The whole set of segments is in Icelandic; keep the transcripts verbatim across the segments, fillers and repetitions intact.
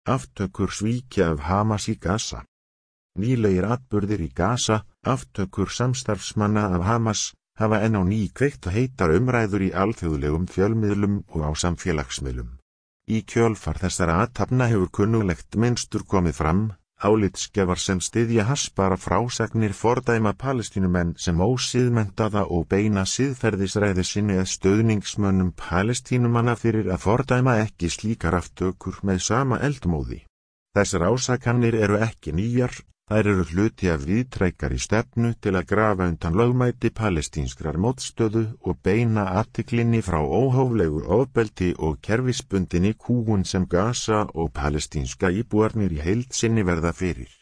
aftökur svíkja af Hamas í Gaza. Nýlegir atburðir í Gaza, aftökur samstarfsmanna af Hamas, hafa enn á ný kveikt heitar umræður í alþjóðlegum fjölmiðlum og á samfélagsmiðlum. Í kjölfar þessara athafna hefur kunnuglegt mynstur komið fram, álitsgjafar sem styðja hasbara frásagnir fordæma Palestínumenn sem ósiðmenntaða og beina siðferðisræði sinni að stöðningsmönnum Palestínumanna fyrir að fordæma ekki slíkar aftökur með sama eldmóði. Þessar ásakanir eru ekki nýjar, þær eru hluti af víðtrækari stefnu til að grafa undan lögmæti palestínskrar mótstöðu og beina athyglinni frá óhóflegu ofbeldi og kerfisbundinni kúgun sem Gaza og palestínska íbúarnir í heild sinni verða fyrir.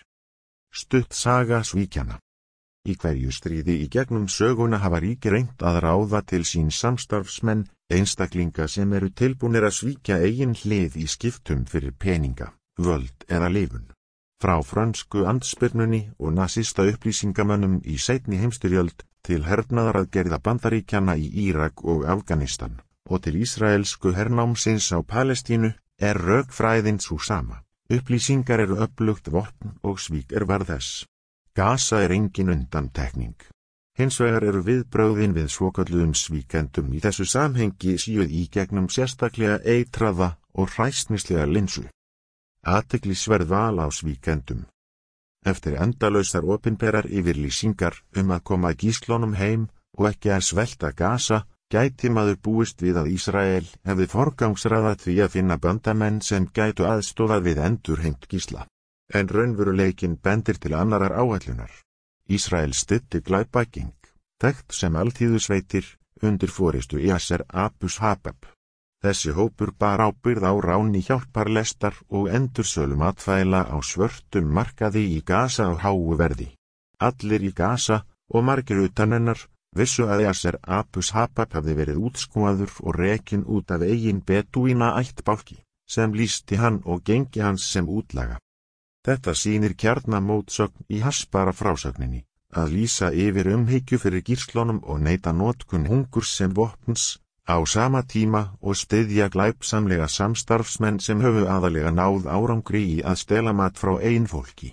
Stutt saga svíkjana. Í hverju stríði í gegnum söguna hafa ríki reynt að ráða til sín samstarfsmenn, einstaklinga sem eru tilbúnir að svíkja eigin hlið í skiptum fyrir peninga, völd eða lifun. Frá frönsku andspyrnunni og nasista upplýsingamönnum í seinni heimstyrjöld til hernaðaraðgerða Bandaríkjanna í Írak og Afganistan og til ísraelsku hernámsins á Palestínu er rökfræðin sú sama. Upplýsingar eru öflugt vopn og svík er varð þess. Gaza er engin undantekning. Hins vegar eru viðbrögðin við svokölluðum svíkendum í þessu samhengi síuð í gegnum sérstaklega eitraða og hræsnislega linsu. Athyglisverð val á svíkendum. Eftir endalausar opinberar yfirlýsingar um að koma gíslunum heim og ekki að svelta Gaza, gæti maður búist við að Ísrael hefði forgangsraðað því að finna bandamenn sem gætu aðstofað við endurheimt gísla. En raunveruleikinn bendir til annarar áætlunar. Ísrael styddi glæpageng, þekkt sem alþýðusveitir, undir forystu Yasser Abus Habab. Þessi hópur bar ábyrgð á ráni hjálparlestar og endursölu matvæla á svörtum markaði í Gaza á háu verði. Allir í Gaza og margir utan hennar vissu að Yasser Abus Habab hafði verið útskúfaður og rekinn út af eigin bedúína ættbálki, sem lýsti hann og gengi hans sem útlaga. Þetta sýnir kjarnamótsögn í hasbara frásögninni, að lýsa yfir umhyggju fyrir gíslunum og neita notkun hungurs sem vopns, á sama tíma og styðja glæpsamlega samstarfsmenn sem höfu aðalega náð árangri í að stela mat frá eigin fólki.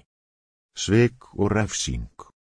Svik og refsing.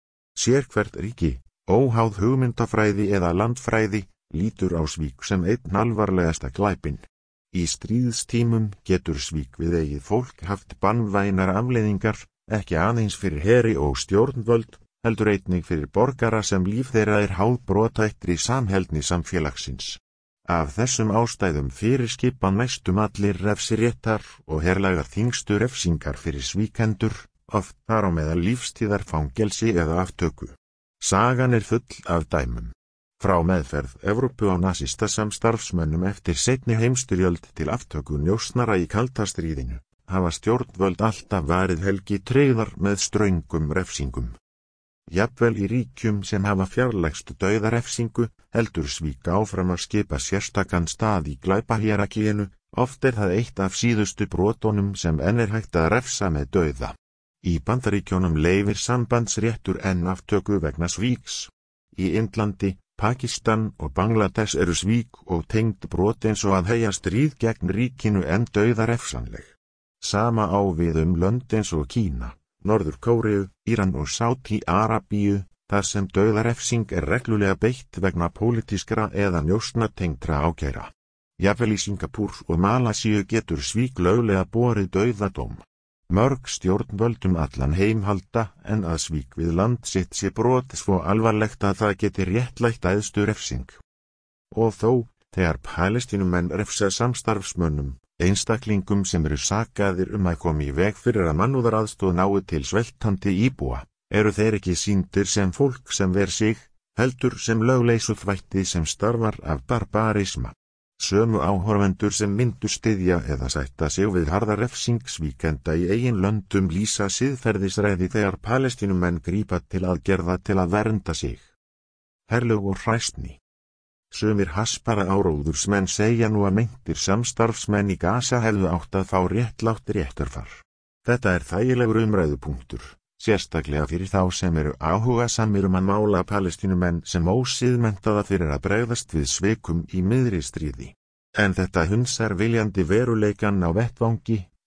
Sérhvert ríki, óháð hugmyndafræði eða landfræði, lítur á svík sem einn alvarlegasta glæpinn. Í stríðstímum getur svík við eigið fólk haft banvænar afleiðingar, ekki aðeins fyrir heri og stjórnvöld, heldur einnig fyrir borgara sem líf þeirra er háð brotættri samheldni samfélagsins. Af þessum ástæðum fyrirskipa næstum allir refsiréttar og herlægar þyngstu refsingar fyrir svíkendur, oft þar á meðal lífstíðar fangelsi eða aftöku. Sagan er full af dæmum. Frá meðferð Evrópu á nasista samstarfsmönnum eftir seinni heimstyrjöld til aftöku njósnara í kalda stríðinu, hafa stjórnvöld alltaf varið helgi tryggðar með ströngum refsingum. Jafnvel í ríkjum sem hafa fjarlægstu dauðarefsingu, heldur svík áfram að skipa sérstakan stað í glæpahierarkíinu, oft er það eitt af síðustu brotunum sem enn er hægt að refsa með dauða. Í Bandaríkjónum leyfir sambandsréttur enn aftöku vegna svíks. Í Indlandi, Pakistan og Bangladesh eru svík og tengd brot eins og að heyja stríð gegn ríkinu enn dauðarefsanleg. Sama á við um lönd eins og Kína, Norður Kóreu, Íran og Sádi-Arabíu, þar sem dauðarefsing er reglulega beitt vegna pólitískra eða njósnatengdra ákæra. Jafnvel í Singapúr og Malasíu getur svík löglega borið dauðadóm. Mörg stjórnvöldum allan heim halda en að svík við land sitt sé brot svo alvarlegt að það geti réttlætt æðstu refsing. Og þó, þegar Palestínumenn refsa samstarfsmönnum, einstaklingum sem eru sakaðir um að koma í veg fyrir að mannúðaraðstoð nái til sveltandi íbúa, eru þeir ekki sýndir sem fólk sem ver sig, heldur sem lögleysufvætti sem starfar af barbarisma. Sömu áhorfendur sem myndu styðja eða sætta sig við harða refsing svíkenda í eigin löndum lýsa siðferðisræði þegar Palestínumenn grípa til aðgerða til að vernda sig. Herlög og hræsni. Sumir hasbara áróðursmenn segja nú að meintir samstarfsmenn í Gaza hefðu átt að fá réttlátt réttarfar. Þetta er þægilegur umræðupunktur, sérstaklega fyrir þá sem eru áhugasamir um að mála Palestínumenn sem ósiðmenntaða fyrir að bregðast við svikum í miðri stríði. En þetta hunsar viljandi veruleikan á vettvangi,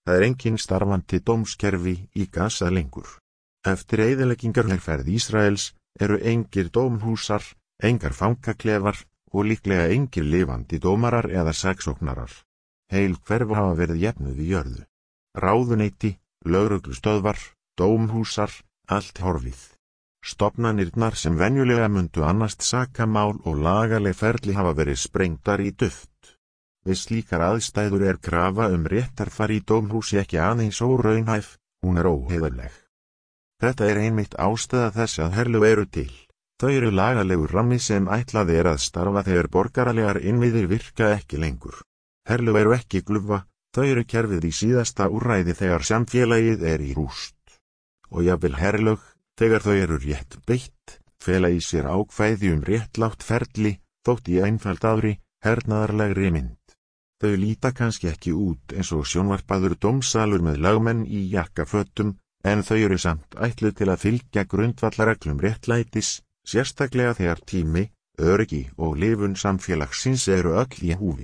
Það er engin starfandi dómskerfi í Gaza lengur. Eftir eyðileggingarherferð Ísraels eru engir dómhúsar, engar fangaklefar og líklega engir lifandi dómarar eða saksóknarar. Heil hverfi hafa verið jafnuð í jörðu. Ráðuneyti, lögreglustöðvar, dómhúsar, allt horfið. Stofnanirnar sem venjulega mundu annast sakamál og lagaleg ferli hafa verið sprengdar í duft. Við slíkar aðstæður er krafa um réttarfar í dómhúsi ekki aðeins óraunhæf, hún er óheiðarleg. Þetta er einmitt ástæða þess að herlög eru til. Þau eru lagalegur rammi sem ætlað er að starfa þegar borgaralegar innviðir virka ekki lengur. Herlög eru ekki glufa, þau eru kerfið í síðasta úrræði þegar samfélagið er í rúst. Og jafnvel herlög, þegar þau eru rétt beitt, fela í sér ákvæði um réttlátt ferli, þótt í einfaldaðri, hernaðarlegri mynd. Þau líta kannski ekki út eins og sjónvarpaður dómsalur með lögmenn í jakkafötum, en þau eru samt ætluð til að fylgja grundvallarreglum réttlætis, sérstaklega þegar tími, öryggi og lifun samfélagsins eru öll í húfi.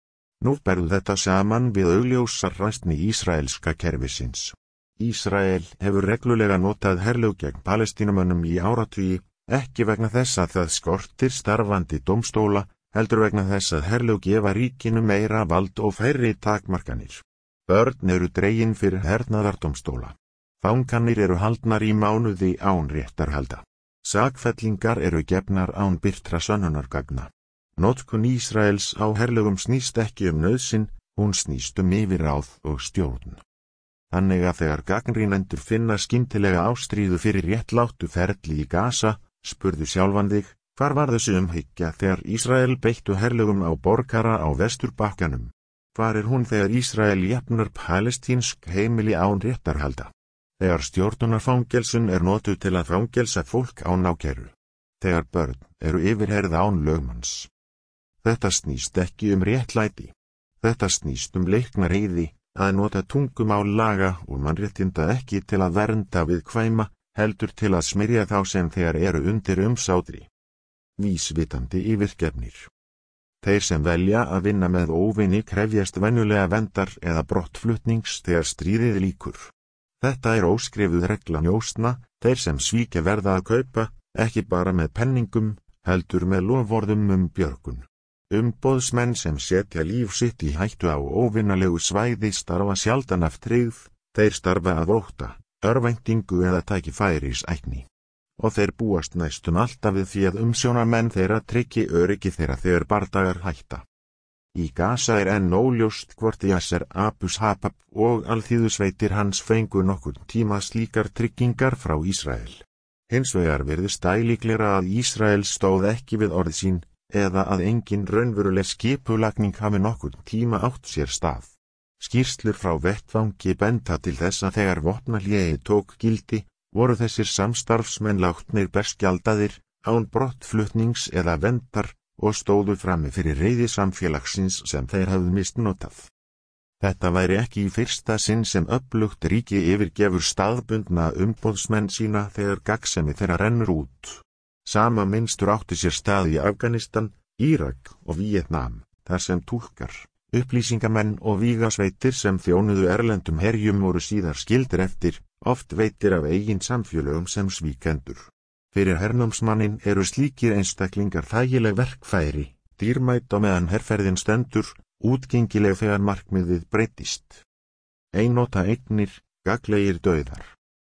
Nú berðu þetta saman við augljósar ræstni ísraelska kerfisins. Ísrael hefur reglulega notað herlög gegn Palestínumönnum í áratugi, ekki vegna þess að það skortir starfandi dómstóla, heldur vegna þess að herlög gefa ríkinu meira vald og færri takmarkanir. Börn eru dregin fyrir hernaðardómstóla. Fanganir eru haldnar í mánuði án réttarhalda. Sakfellingar eru gefnar án birtra sönnunargagna. Notkun Ísraels á herlögum snýst ekki um nauðsyn, hún snýst um yfirráð og stjórn. Þannig að þegar gagnrýnendur finna skyndilega ástríðu fyrir réttláttu ferli í Gaza, spurðu sjálfan þig, hvar var þessi umhyggja þegar Ísrael beittu herlögum á borgara á Vesturbakkanum? Hvar er hún þegar Ísrael jafnar palestínsk heimili án réttarhalda? Þegar stjórnunarfangelsun er notuð til að fangelsa fólk án ákæru. Þegar börn eru yfirheyrð án lögmanns. Þetta snýst ekki um réttlæti. Þetta snýst um leikna reiði, að nota tungumál laga og mannréttinda ekki til að vernda við kvæma, heldur til að smyrja þá sem þegar eru undir umsátri. Vísvitandi yfirgefnir. Þeir sem velja að vinna með óvinni krefjast venjulega verndar eða brottflutnings þegar stríðið lýkur. Þetta er óskrifuð regla njósna, þeir sem svíkja verða að kaupa, ekki bara með penningum, heldur með loforðum um björgun. Umboðsmenn sem setja líf sitt í hættu á óvinnalegu svæði starfa sjaldan af tryggð, þeir starfa að ótta, örvæntingu eða tækifærisækni. Og þeir búast næstum alltaf við því að umsjónarmenn þeirra tryggi öryggi þeirra þegar bardagar hætta. Í Gaza er enn óljóst hvort Yasser Abu Habab og alþýðusveitir hans fengu nokkurn tíma slíkar tryggingar frá Ísrael. Hins vegar virðist líklegra að Ísrael stóð ekki við orð sín, eða að engin raunveruleg skipulagning hafi nokkurn tíma átt sér stað. Skýrslur frá vettvangi benda til þess að þegar vopnahléi tók gildi, voru þessir samstarfsmenn látnir berskjaldaðir, án brottflutnings eða verndar, og stóðu frammi fyrir reiði samfélagsins sem þeir hafðu misnotað. Þetta væri ekki í fyrsta sinn sem öflugt ríki yfirgefur staðbundna umboðsmenn sína þegar gagnsemi þeirra rennur út. Sama mynstur átti sér stað í Afganistan, Írak og Víetnam, þar sem túlkar, upplýsingamenn og vígasveitir sem þjónuðu erlendum herjum voru síðar skildir eftir, oft veitir af eigin samfélögum sem svíkendur. Fyrir hernámsmanninn eru slíkir einstaklingar þægileg verkfæri, dýrmæt á meðan herferðin stendur, útgengileg þegar markmiðið breytist. Einnota eignir, gagnlegir dauðar.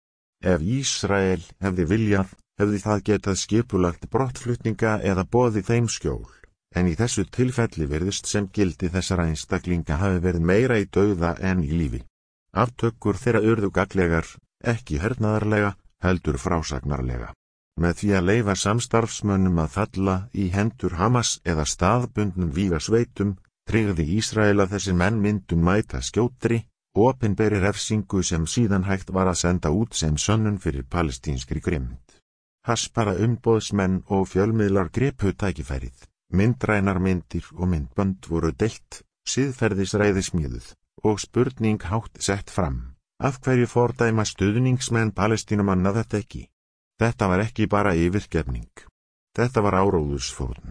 Ef Ísrael hefði viljað, hefði það getað skipulagt brottflutninga eða boðið þeim skjól, en í þessu tilfelli virðist sem gildi þessara einstaklinga hafi verið meira í dauða en í lífi. Aftökur þeirra urðu gagnlegar, ekki hernaðarlega, heldur frásagnarlega. Með því að leyfa samstarfsmönnum að falla í hendur Hamas eða staðbundnum vígasveitum, tryggði Ísrael að þessir menn myndum mæta skjótri, opinberi refsingu sem síðan hægt var að senda út sem sönnun fyrir palestínskri grimmd. Haspara umboðsmenn og fjölmiðlar gripu tækifærið, myndrænar myndir og myndbönd voru deilt, siðferðisræði smíðuð, og spurning hátt sett fram, af hverju fordæma stuðningsmenn Palestínumanna þetta ekki? Þetta var ekki bara yfirgefning. Þetta var áróðursfórn.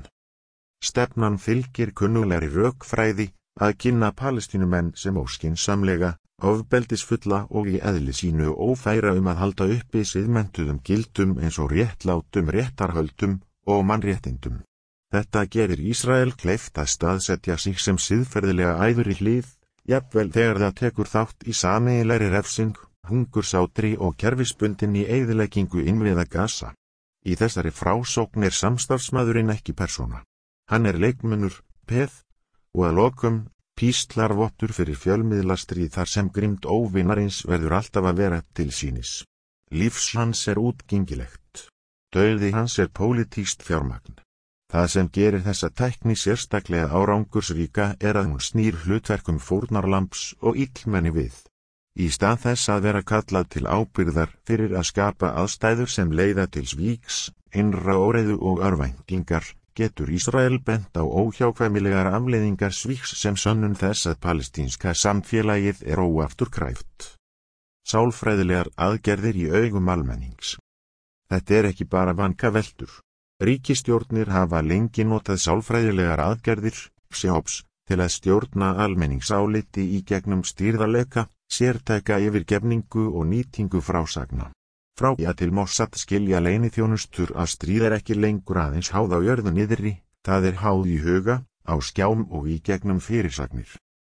Stefnan fylgir kunnuglegri rökfræði að kynna Palestínumenn sem óskynsamlega, ofbeldisfulla og í eðli sínu ófæra um að halda uppi siðmenntuðum gildum eins og réttlátum réttarhöldum og mannréttindum. Þetta gerir Ísrael kleift að staðsetja sig sem siðferðilega æðri hlið, jafnvel þegar það tekur þátt í sameiginlegri refsing, hungursátri og kerfisbundinni eyðileggingu innviða Gaza. Í þessari frásókn er samstarfsmaðurinn ekki persóna. Hann er leikmunur, peð, og að lokum píslarvottur fyrir fjölmiðlastríð þar sem grimd óvinarins verður alltaf að vera til sýnis. Lífs hans er útgengilegt. Dauði hans er pólitískt fjármagn. Það sem gerir þessa tækni sérstaklega árangursríka er að hún snýr hlutverkum fórnarlambs og illmenni við. Í stað þess að vera kallað til ábyrgðar fyrir að skapa aðstæður sem leiða til svíks, innra óreiðu og örvæntingar, getur Ísrael bent á óhjákvæmilegar afleiðingar svíks sem sönnun þess að palestínska samfélagið er óafturkræft. Sálfræðilegar aðgerðir í augum almennings. Þetta er ekki bara vankaveltur. Ríkisstjórnir hafa lengi notað sálfræðilegar aðgerðir, sjóps, til að stjórna almenningsáliti í gegnum stýrðarleika, sértæka yfirgefningu og nýtingu frásagna. Frá því að til Mossad skilja leyniþjónustur að stríð er ekki lengur aðeins háð á jörðu niðri, það er háð í huga, á skjám og í gegnum fyrirsagnir.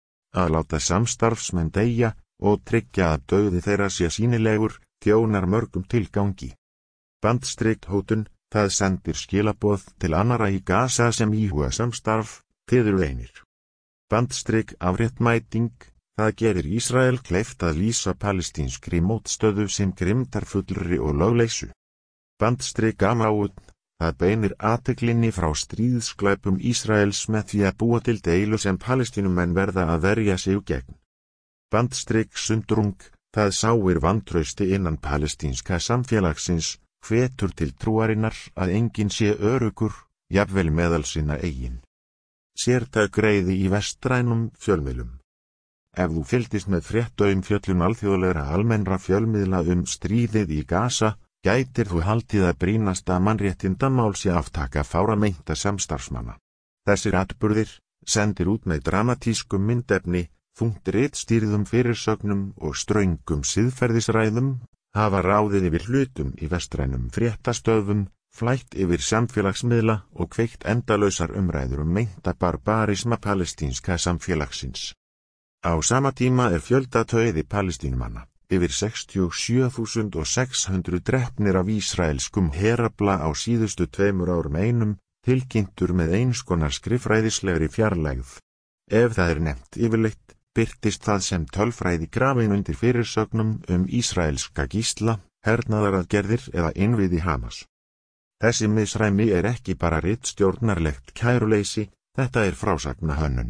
Að láta samstarfsmenn deyja og tryggja að dauði þeirra sé sýnilegur, þjónar mörgum tilgangi. Bandstrik hótun, það sendir skilaboð til annara í Gaza sem íhuga samstarf, þið eru einir. Bandstrik afréttmæting, það gerir Ísrael kleift að lýsa palestínskri mótstöðu sem grimmdarfullri og lögleysu. Bandstrik amáun, það beinir athyglinni frá stríðsglæpum Ísraels með því að búa til deilu sem palestínumenn verða að verja sig gegn. Bandstrik sundrung, það sáir vantrausti innan palestínska samfélagsins, hvetur til trúarinnar að enginn sé öruggur, jafnvel meðal sinna eigin. Sértæk greiði í vestrænum fjölmiðlum. Ef þú fylgdist með fréttaum fjöllun alþjóðlegra almennra fjölmiðla um stríðið í Gaza, gætir þú haldið að brýnasta mannréttindamál sé aftaka fárameinta samstarfsmanna. Þessir atburðir, sendir út með dramatískum myndefni, þungt ritstýrðum fyrirsögnum og ströngum siðferðisræðum, hafa ráðið yfir hlutum í vestrænum fréttastöðum, flætt yfir samfélagsmiðla og kveikt endalausar umræður um meinta barbarisma palestínska samfélagsins. Á sama tíma er fjöldatauði palestínumanna, yfir sextíu og sjö þúsund sex hundruð drepnir af ísraelskum herafla á síðustu tveimur árum einum, tilkynntur með eins konar skriffræðislegri fjarlægð. Ef það er nefnt yfirleitt, birtist það sem tölfræði grafin undir fyrirsögnum um ísraelska gísla, hernaðaraðgerðir eða innviði Hamas. Þessi misræmi er ekki bara ritstjórnarlegt kæruleysi, þetta er frásagna hönnun.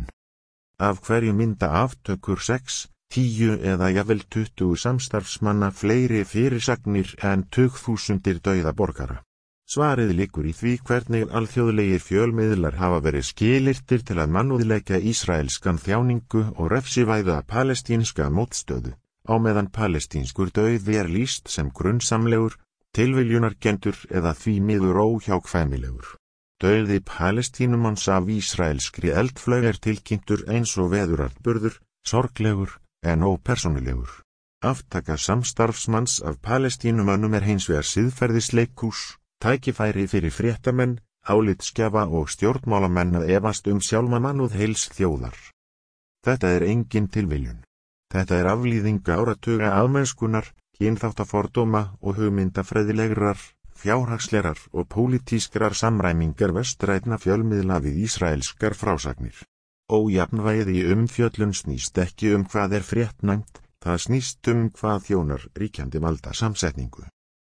Af hverju mynda aftökur sex, tíu eða jafnvel tuttugu samstarfsmanna fleiri fyrirsagnir en tugþúsundir dauða borgara? Svarið liggur í því hvernig alþjóðlegir fjölmiðlar hafa verið skilyrtir til að mannúðleggja ísraelskan þjáningu og refsivæða palestínska mótstöðu, á meðan palestínskur dauði er lýst sem grunnsamlegur, tilviljunarkendur eða því miður óhjákvæmilegur. Dauði palestínumanns af ísraelskri eldflaug er tilkynntur eins og veðuratburður, sorglegur en ópersónulegur. Aftaka samstarfsmanns af palestínumönnum er hins vegar siðferðisleikhús, tækifæri fyrir fréttamenn, álitsgjafa og stjórnmálamenn að efast um sjálfa mannúð heils þjóðar. Þetta er engin tilviljun. Þetta er aflíðing áratuga almennskunar, kynþáttafordóma og hugmyndafræðilegrar, fjárhagslegar og pólitískrar samræmingar vestrænna fjölmiðla við ísraelskar frásagnir. Ójafnvægið í umfjöllun snýst ekki um hvað er fréttnæmt, það snýst um hvað þjónar ríkjandi valda samsetningu.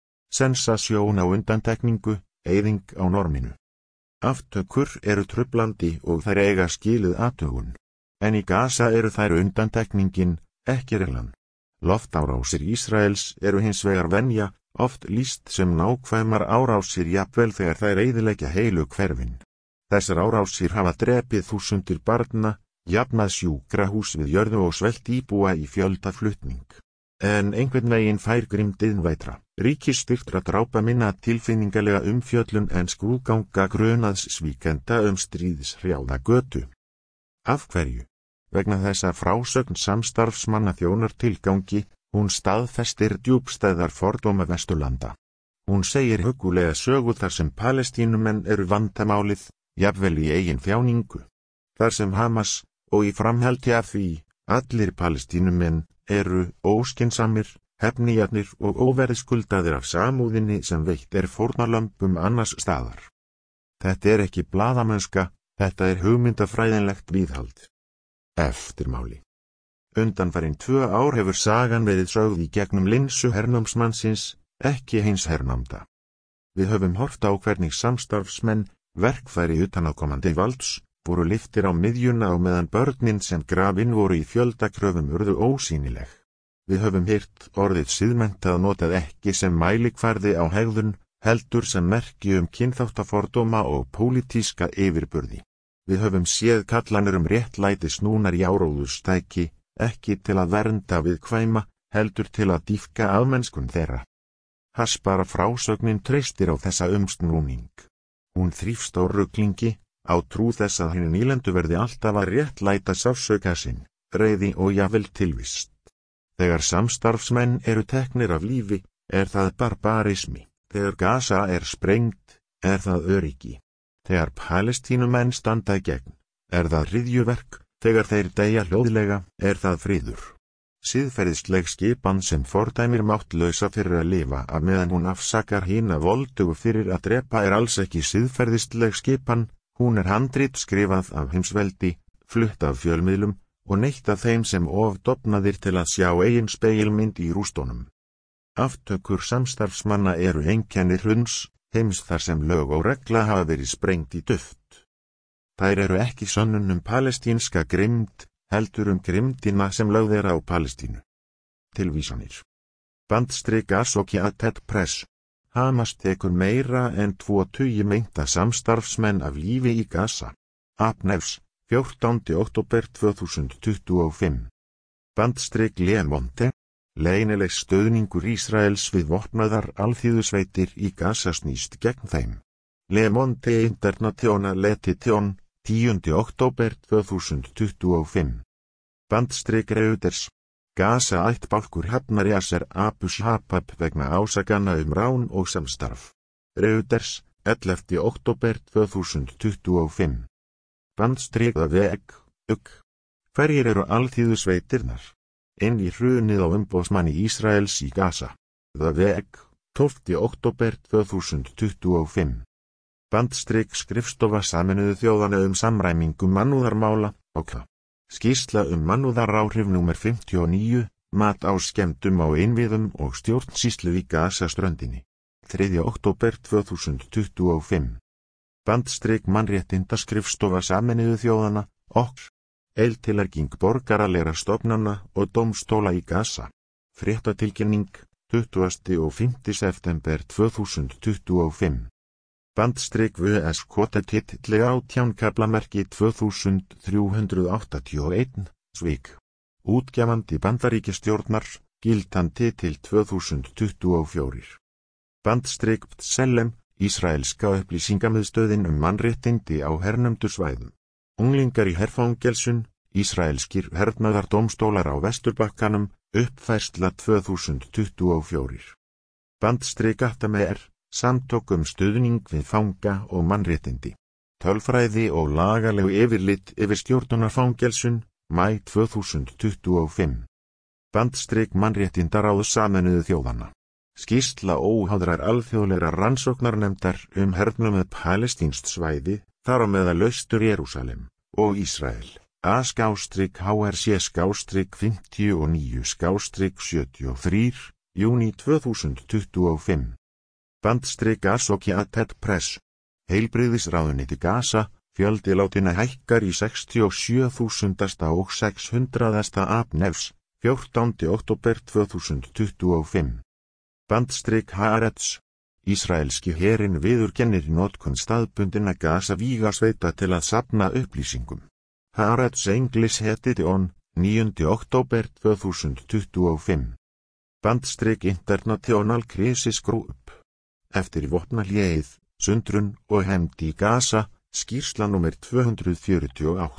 Sensasjón á undantekningu, eyðing á norminu. Aftökur eru trublandi og þær eiga skilið athugun. En í Gaza eru þær undantekningin, ekki reglan. Loftárásir Ísraels eru hins vegar venja, oft lýst sem nákvæmar árásir jafnvel þegar þær eyðileggja heilu hverfin. Þessar árásir hafa drepið þúsundir barna, jafnað sjúkrahús við jörðu og svelt íbúa í fjöldaflutning. En einhvern veginn fær grimdin vætra. Ríkisstyrktra drápa minna tilfinningalega umfjöllun en skrúðganga grunaðs svíkenda um stríðshrjáða götu. Af hverju? vegna þess að frásögn samstarfsmanna þjónar tilgangi, hún staðfestir djúpstæðar fordóma Vesturlanda. Hún segir huggulega sögu þar sem Palestínumenn eru vandamálið, jafnvel í eigin þjáningu. Þar sem Hamas, og í framhaldi af því, allir Palestínumenn, eru óskinsamir, hefnýjarnir og óverðskuldaðir af samúðinni sem veitt er fórnarlömbum annars staðar. Þetta er ekki blaðamennska, þetta er hugmyndafræðinlegt viðhald. Eftirmáli. Undanfarin tvö ár hefur sagan verið sögð í gegnum linsu hernámsmannsins, ekki hins hernámda. Við höfum horft á hvernig samstarfsmenn, verkfæri utanaðkomandi valds, voru lyftir á miðjuna og meðan börnin sem grafin voru í fjöldakröfum urðu ósýnileg. Við höfum heyrt orðið siðmenntað notað ekki sem mælikvarði á hegðun, heldur sem merki um kynþáttafordóma og pólitíska yfirburði. Við höfum séð kallanir um réttlæti snúnar í áróðurstæki, ekki til að vernda við kvæma, heldur til að dýpka afmennskun þeirra. Haspara frásögnin treystir á þessa umsnúning. Hún þrífst á ruglingi, á trú þess að hinu nýlendu verði alltaf að réttlæta sársauka sinn, reiði og jafnvel tilvist. Þegar samstarfsmenn eru teknir af lífi, er það barbarismi. Þegar Gaza er sprengt, er það öryggi. Þegar Palestínumenn standa í gegn, er það hryðjuverk. Þegar þeir deyja hljóðlega, er það friður. Siðferðisleg skipan sem fordæmir máttlausa fyrir að lifa af meðan hún afsakar hina voldugu fyrir að drepa er alls ekki siðferðisleg skipan, hún er handrit skrifað af heimsveldi, flutt af fjölmiðlum og neitt af þeim sem ofdofnaðir til að sjá eigin spegilmynd í rústónum. Aftökur samstarfsmanna eru einkenni hruns, heims þar sem lög og regla hafa verið sprengt í duft. Þær eru ekki sönnun um palestínska grimmd, heldur um grimmdina sem lögð er á Palestínu. Tilvísanir. Bandstrik Associated Press. Hamas tekur meira en tvo tugi meinta samstarfsmenn af lífi í Gaza. Apnefs, fjórtándi október tvö þúsund tuttugu og fimm. Bandstrik Le Monde. Leynileg stöðningur Ísraels við vopnaðar alþýðusveitir í Gaza snýst gegn þeim. Le Monde International Edition. tíundi október tvö þúsund tuttugu og fimm. Bandstrik Reuters. Gaza ættbálkur hafnar Yasser Abu Shahab vegna ásakana um rán og samstarf. Reuters, ellefti október tvö þúsund tuttugu og fimm. Bandstrik The Veg, ugg. Hverjir eru alþýðusveitirnar? Inn í hrunið á umboðsmanni Ísraels í Gaza. The Veg, tólfti október tvö þúsund tuttugu og fimm. Bandstrik skrifstofa Sameinuðu þjóðanna um samræmingu mannúðarmála, OK. Skýrsla um mannúðaráhrif númer fimmtíu og níu, mat á skemmdum á innviðum og stjórnsýslu í Gaza-ströndinni. þriðja október tvö þúsund tuttugu og fimm. Bandstrik mannréttindaskrifstofa Sameinuðu þjóðanna, OK. Eiltilerking borgaralegra stofnana og dómstóla í Gaza. Fréttatilkynning, tuttugasti og fimmti september tvö þúsund tuttugu og fimm. Bandstrik V S kvota titli átján kaflamerki tvö þúsund þrjú hundruð áttatíu og eitt, Svik. Útgefandi Bandaríkjastjórnar, gildan titil tvö þúsund tuttugu og fjögur. Bandstrik B'Tselem, Ísraelska upplýsingamiðstöðin um mannréttindi á hernumdu svæðum. Unglingar í herfangelsun, Ísraelskir hernaðardómstólar á Vesturbakkanum, uppfærsla tvö þúsund tuttugu og fjögur. Bandstrik Atameer, samtök um stuðning við fanga og mannréttindi. Tölfræði og lagalegu yfirlit yfir stjórnunarfangelsun, maí tvö þúsund tuttugu og fimm. Bandstrik mannréttindaráð Sameinuðu þjóðanna. Skýrsla óháðrar alþjóðlegra rannsóknarnefndar um hernumið palestínst svæði, þar á meðal Austur Jerúsalem og Ísrael. A skástrik H R C skástrik fimmtíu og níu skástrik sjötíu og þrjú, júní tvö þúsund tuttugu og fimm. Bandstrik Associated Press. Heilbrigðisráðuneyti Gaza, fjöldi látinna hækkar í sextíu og sjö þúsundasta og sex hundraðasta apnefs, fjórtándi október tvö þúsund tuttugu og fimm. Bandstrik Haaretz. Ísraelski herinn viðurkennir notkun staðbundinna Gaza vígasveita til að safna upplýsingum. Haaretz English Edition, níundi október tvö þúsund tuttugu og fimm. Bandstrik International Crisis Group. Eftir vopnahléið, sundrun og hefnd í Gaza, skýrsla númer tvö hundruð fjörutíu og átta,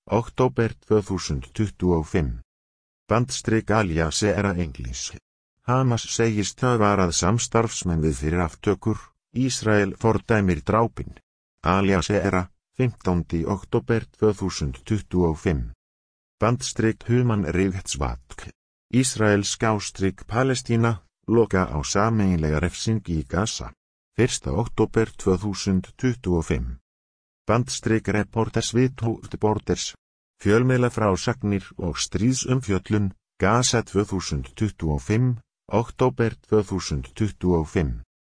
október tvö þúsund tuttugu og fimm. Bandstrik Al-Jazeera English. Hamas segist það varað samstarfsmenn við fyrir aftökur, Ísrael fordæmir drápin. Al-Jazeera, fimmtándi október tvö þúsund tuttugu og fimm. Bandstrik Human Rights Watch. Ísrael skástrik Palestína, loka á sameiginlega refsing í Gaza. fyrsta október tvö þúsund tuttugu og fimm. Bandstrik Reporters Without Borders. Fjölmiðla frásagnir og stríðsumfjöllun, Gaza tvö þúsund tuttugu og fimm, október tvö þúsund tuttugu og fimm.